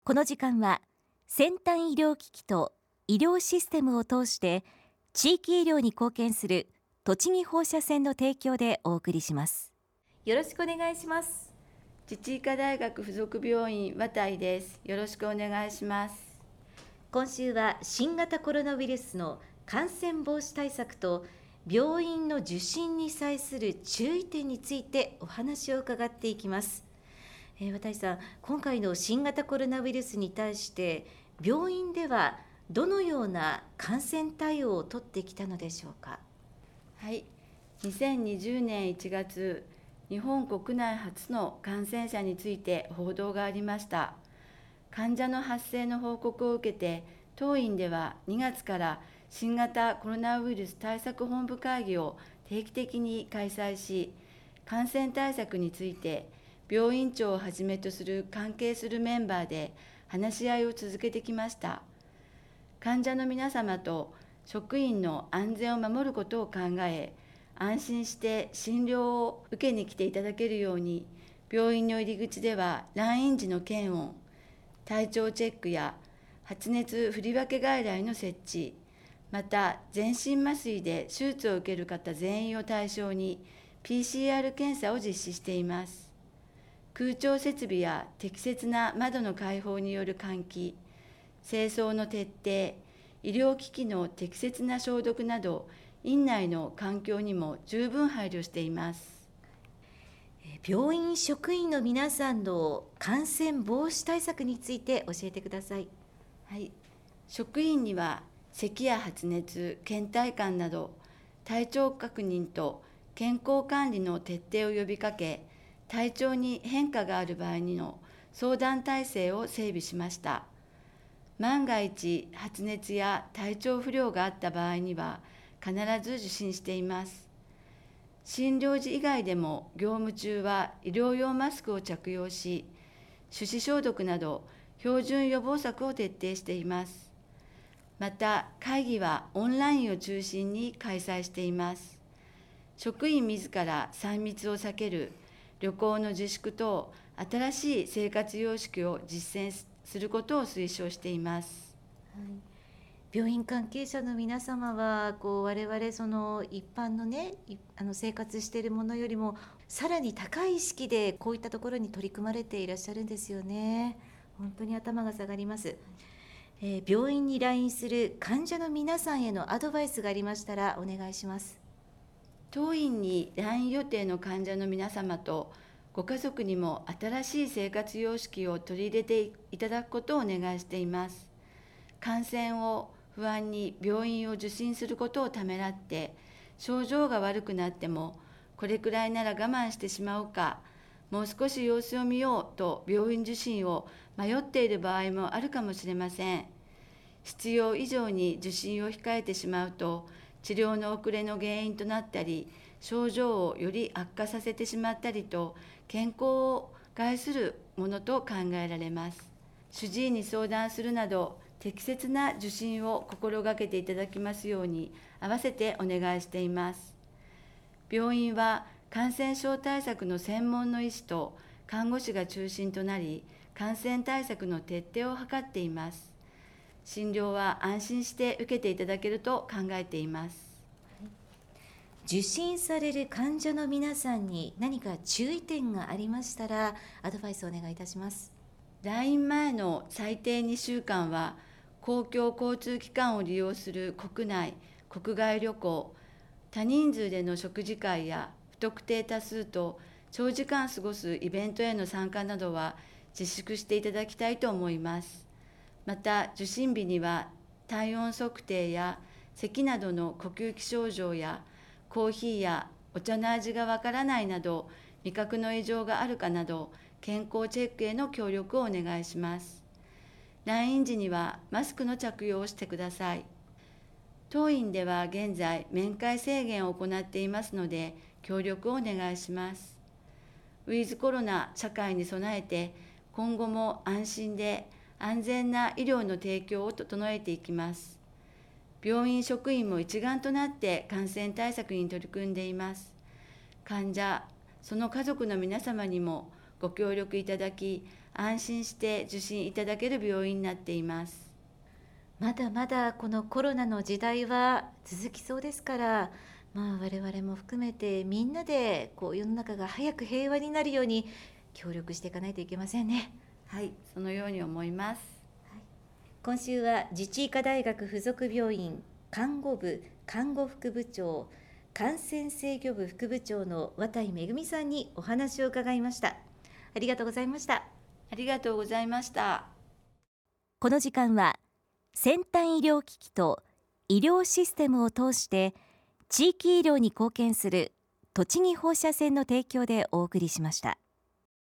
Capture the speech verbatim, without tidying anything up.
この時間は先端医療機器と医療システムを通して地域医療に貢献する栃木放射線の提供でお送りします。よろしくお願いします。 自治医科大学附属病院綿井です。よろしくお願いします。 今週は新型コロナウイルスの感染防止対策と病院の受診に際する注意点についてお話を伺っていきます。えー、綿井さん、今回の新型コロナウイルスに対して病院ではどのような感染対応を取ってきたのでしょうか。 はい、にせんにじゅうねんいちがつ、日本国内初の感染者について報道がありました。患者の発生の報告を受けて、当院ではにがつから新型コロナウイルス対策本部会議を定期的に開催し、感染対策について病院長をはじめとする関係するメンバーで話し合いを続けてきました。患者の皆様と職員の安全を守ることを考え、安心して診療を受けに来ていただけるように、病院の入り口では来院時の検温、体調チェックや発熱振り分け外来の設置、また全身麻酔で手術を受ける方全員を対象に ピーシーアール 検査を実施しています。空調設備や適切な窓の開放による換気、清掃の徹底、医療機器の適切な消毒など、院内の環境にも十分配慮しています。 病院職員の皆さんの感染防止対策について教えてください。 はい、職員には咳や発熱、倦怠感など体調確認と健康管理の徹底を呼びかけ、体調に変化がある場合にの相談体制を整備しました。万が一発熱や体調不良があった場合には必ず受診しています。診療時以外でも業務中は医療用マスクを着用し、手指消毒など標準予防策を徹底しています。また会議はオンラインを中心に開催しています。職員自らさん密を避ける、旅行の自粛等新しい生活様式を実践することを推奨しています。 はい、病院関係者の皆様はこう我々その一般のねあの生活しているものよりもさらに高い意識でこういったところに取り組まれていらっしゃるんですよね。本当に頭が下がります。えー、病院に来院する患者の皆さんへのアドバイスがありましたらお願いします。 当院に来院予定の患者の皆様とご家族にも新しい生活様式を取り入れていただくことをお願いしています。感染を不安に病院を受診することをためらって、症状が悪くなってもこれくらいなら我慢してしまおうか、もう少し様子を見ようと病院受診を迷っている場合もあるかもしれません。必要以上に受診を控えてしまうと、治療の遅れの原因となったり、症状をより悪化させてしまったりと、健康を害するものと考えられます。主治医に相談するなど、適切な受診を心がけていただきますように、併せてお願いしています。病院は感染症対策の専門の医師と看護師が中心となり、感染対策の徹底を図っています。診療は安心して受けていただけると考えています。 受診される患者の皆さんに何か注意点がありましたらアドバイスをお願いいたします。 来院前の最低にしゅうかんは公共交通機関を利用する国内・国外旅行、多人数での食事会や不特定多数と長時間過ごすイベントへの参加などは自粛していただきたいと思います。また受診日には体温測定や咳などの呼吸器症状やコーヒーやお茶の味がわからないなど味覚の異常があるかなど健康チェックへの協力をお願いします。来院時にはマスクの着用をしてください。当院では現在面会制限を行っていますので協力をお願いします。ウィズコロナ社会に備えて今後も安心で安全な医療の提供を整えていきます。病院職員も一丸となって感染対策に取り組んでいます。患者、その家族の皆様にもご協力いただき、 安心して受診いただける病院になっています。 まだまだこのコロナの時代は続きそうですから、まあ、我々も含めてみんなでこう世の中が早く平和になるように協力していかないといけませんね。 はい、そのように思います。 はい、今週は自治医科大学附属病院看護部看護副部長感染制御部副部長の綿井恵さんにお話を伺いました。ありがとうございました。 ありがとうございました。 この時間は先端医療機器と医療システムを通して地域医療に貢献する栃木放射線の提供でお送りしました。